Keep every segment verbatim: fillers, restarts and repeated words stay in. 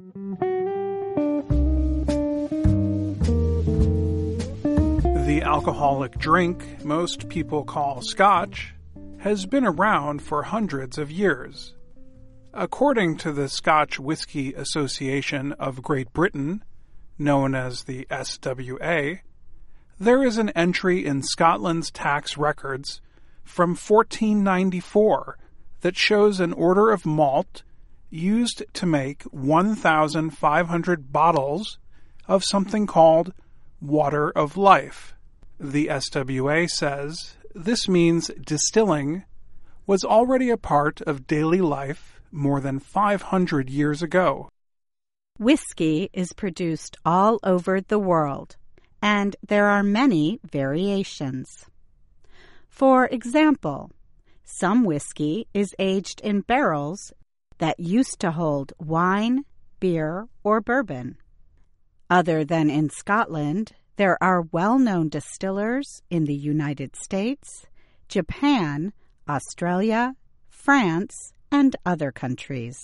The alcoholic drink most people call Scotch has been around for hundreds of years. According to the Scotch Whisky Association of Great Britain, known as the S W A, there is an entry in Scotland's tax records from fourteen ninety-four that shows an order of malt used to make one thousand five hundred bottles of something called Water of Life. The S W A says this means distilling was already a part of daily life more than five hundred years ago. Whiskey is produced all over the world, and there are many variations. For example, some whiskey is aged in barrels that used to hold wine, beer, or bourbon. Other than in Scotland, there are well-known distillers in the United States, Japan, Australia, France, and other countries.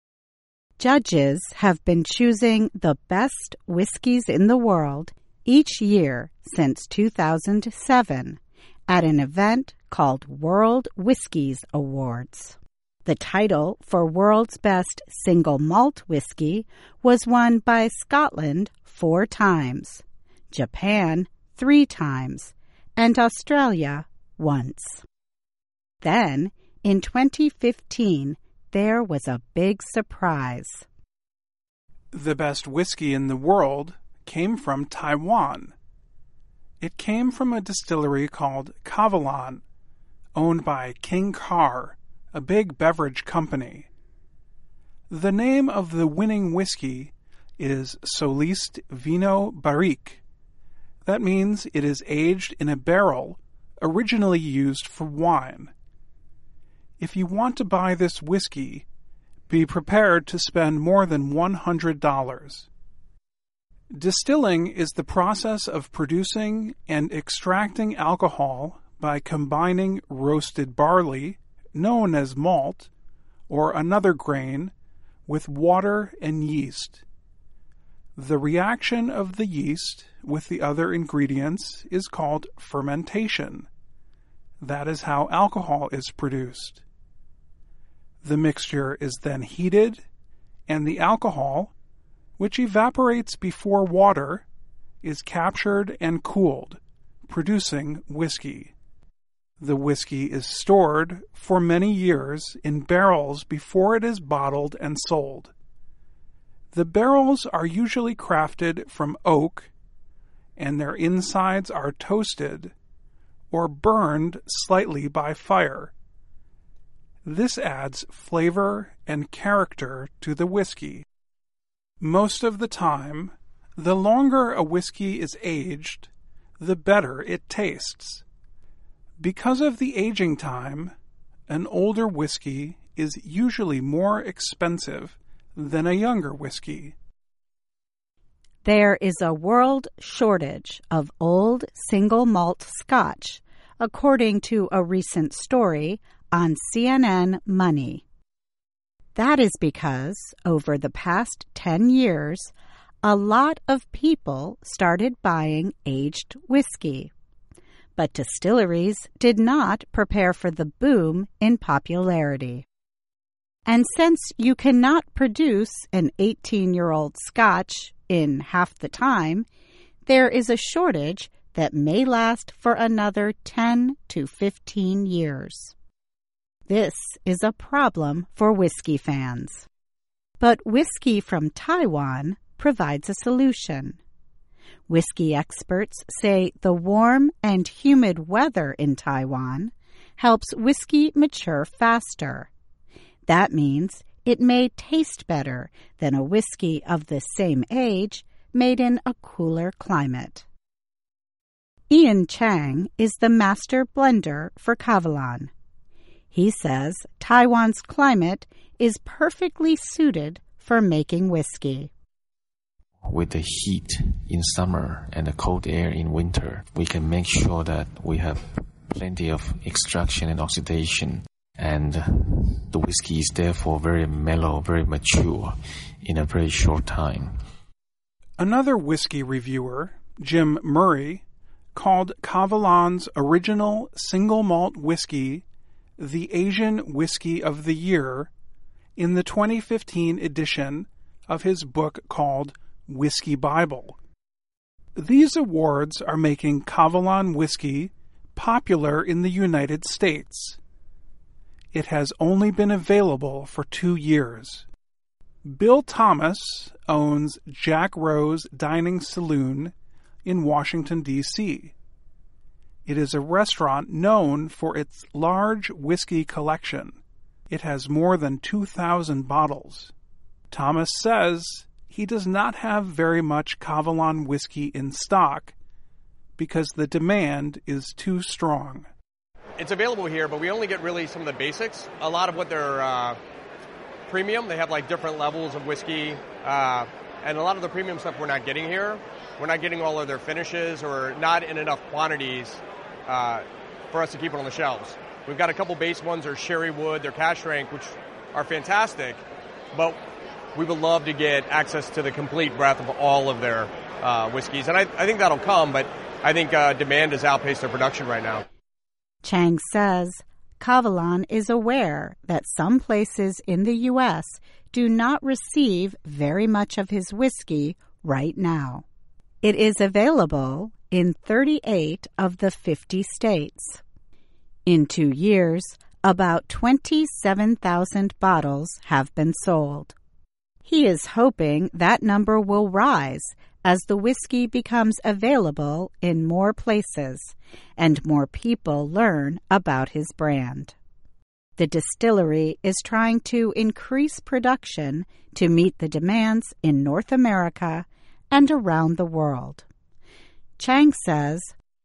Judges have been choosing the best whiskeys in the world each year since two thousand seven at an event called World Whiskies Awards. The title for World's Best Single Malt Whiskey was won by Scotland four times, Japan three times, and Australia once. Then, in twenty fifteen, there was a big surprise. The best whiskey in the world came from Taiwan. It came from a distillery called Kavalan, owned by King Carr, a big beverage company. The name of the winning whiskey is Soliste Vino Barrique. That means it is aged in a barrel originally used for wine. If you want to buy this whiskey, be prepared to spend more than one hundred dollars. Distilling is the process of producing and extracting alcohol by combining roasted barley, known as malt, or another grain, with water and yeast. The reaction of the yeast with the other ingredients is called fermentation. That is how alcohol is produced. The mixture is then heated, and the alcohol, which evaporates before water, is captured and cooled, producing whiskey. The whiskey is stored for many years in barrels before it is bottled and sold. The barrels are usually crafted from oak, and their insides are toasted or burned slightly by fire. This adds flavor and character to the whiskey. Most of the time, the longer a whiskey is aged, the better it tastes. Because of the aging time, an older whiskey is usually more expensive than a younger whiskey. There is a world shortage of old single malt Scotch, according to a recent story on C N N Money. That is because, over the past ten years, a lot of people started buying aged whiskey. But distilleries did not prepare for the boom in popularity. And since you cannot produce an eighteen-year-old Scotch in half the time, there is a shortage that may last for another ten to fifteen years. This is a problem for whiskey fans. But whiskey from Taiwan provides a solution. Whiskey experts say the warm and humid weather in Taiwan helps whiskey mature faster. That means it may taste better than a whiskey of the same age made in a cooler climate. Ian Chang is the master blender for Kavalan. He says Taiwan's climate is perfectly suited for making whiskey. With the heat in summer and the cold air in winter, we can make sure that we have plenty of extraction and oxidation, and the whiskey is therefore very mellow, very mature in a very short time. Another whiskey reviewer, Jim Murray, called Kavalan's original single malt whiskey the Asian Whiskey of the Year in the twenty fifteen edition of his book called Whiskey Bible. These awards are making Kavalan whiskey popular in the United States. It has only been available for two years. Bill Thomas owns Jack Rose Dining Saloon in Washington, D C It is a restaurant known for its large whiskey collection. It has more than two thousand bottles. Thomas says he does not have very much Kavalan whiskey in stock because the demand is too strong. It's available here, but we only get really some of the basics. A lot of what they're uh, premium, they have like different levels of whiskey, uh, and a lot of the premium stuff we're not getting here. We're not getting all of their finishes or not in enough quantities uh, for us to keep it on the shelves. We've got a couple base ones, they're sherry wood, they're cash strength, which are fantastic, but we would love to get access to the complete breadth of all of their uh, whiskeys. And I, I think that'll come, but I think uh, demand has outpaced their production right now. Chang says Kavalan is aware that some places in the U S do not receive very much of his whiskey right now. It is available in thirty-eight of the fifty states. In two years, about twenty-seven thousand bottles have been sold. He is hoping that number will rise as the whiskey becomes available in more places and more people learn about his brand. The distillery is trying to increase production to meet the demands in North America and around the world. Chang says,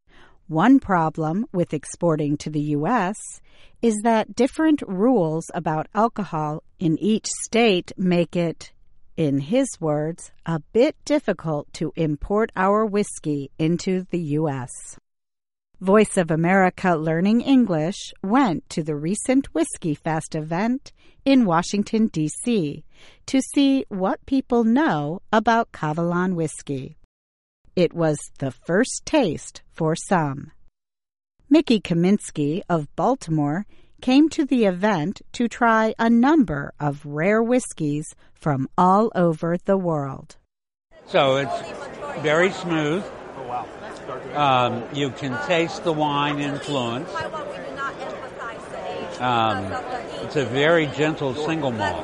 one problem with exporting to the U S is that different rules about alcohol in each state make it, in his words, a bit difficult to import our whiskey into the U S. Voice of America Learning English went to the recent Whiskey Fest event in Washington, D C to see what people know about Kavalan whiskey. It was the first taste for some. Mickey Kaminsky of Baltimore came to the event to try a number of rare whiskeys from all over the world. So it's very smooth. Um, you can taste the wine influence. Um, it's a very gentle single malt.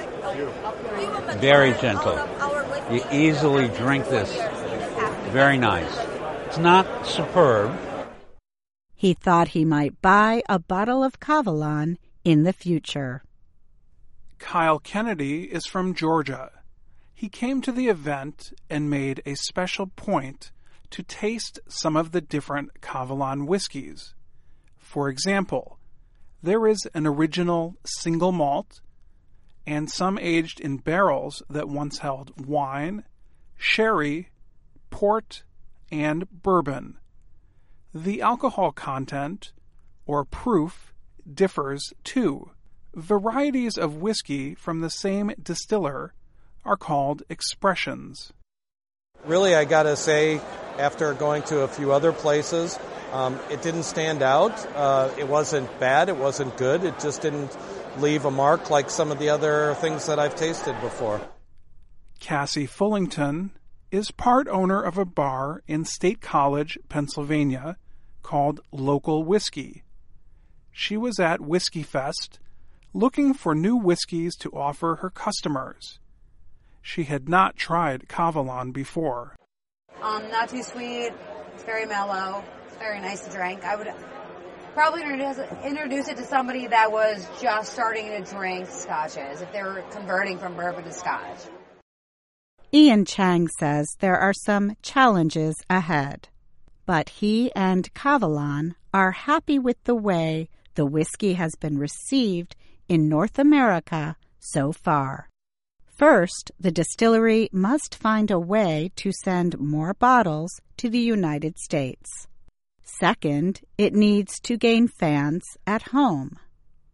Very gentle. You easily drink this. Very nice. It's not superb. He thought he might buy a bottle of Kavalan in the future. Kyle Kennedy is from Georgia. He came to the event and made a special point to taste some of the different Kavalan whiskeys. For example, there is an original single malt and some aged in barrels that once held wine, sherry, port, and bourbon. The alcohol content, or proof, differs too. Varieties of whiskey from the same distiller are called expressions. Really, I gotta say, after going to a few other places, um, it didn't stand out. Uh, it wasn't bad, it wasn't good, it just didn't leave a mark like some of the other things that I've tasted before. Cassie Fullington is part owner of a bar in State College, Pennsylvania, called Local Whiskey. She was at Whiskey Fest looking for new whiskeys to offer her customers. She had not tried Kavalan before. Um, not too sweet. It's very mellow. It's very nice to drink. I would probably introduce, introduce it to somebody that was just starting to drink scotches, if they were converting from bourbon to scotch. Ian Chang says there are some challenges ahead, but he and Kavalan are happy with the way the whiskey has been received in North America so far. First, the distillery must find a way to send more bottles to the United States. Second, it needs to gain fans at home.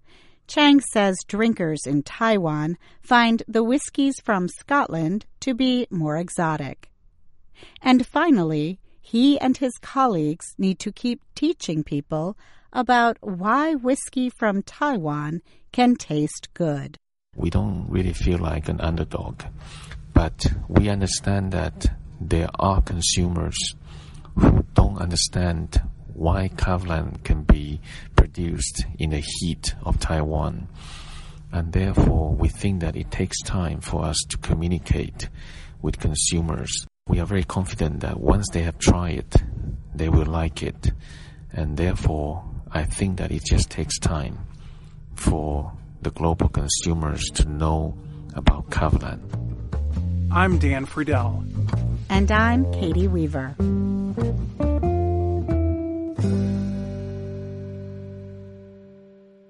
Chang says drinkers in Taiwan find the whiskies from Scotland to be more exotic. And finally, he and his colleagues need to keep teaching people about why whiskey from Taiwan can taste good. We don't really feel like an underdog, but we understand that there are consumers who don't understand why Kavalan can be produced in the heat of Taiwan. And therefore, we think that it takes time for us to communicate with consumers. We are very confident that once they have tried it, they will like it. And therefore, I think that it just takes time for the global consumers to know about Kavalan. I'm Dan Friedel. And I'm Katie Weaver.